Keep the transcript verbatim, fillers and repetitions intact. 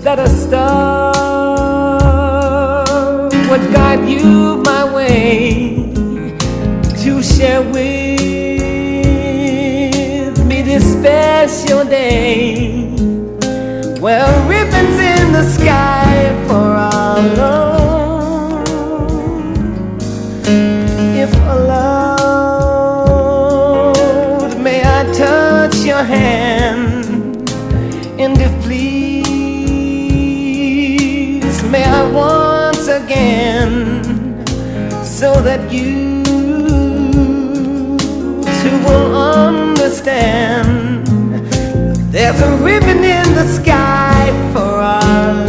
that a star would guide you my way to share with me this special day. Well, ribbons in the sky for our love. If allowed, may I touch your hand? And if please, may I once again, so that you too will understand. There's a ribbon in the sky for our love.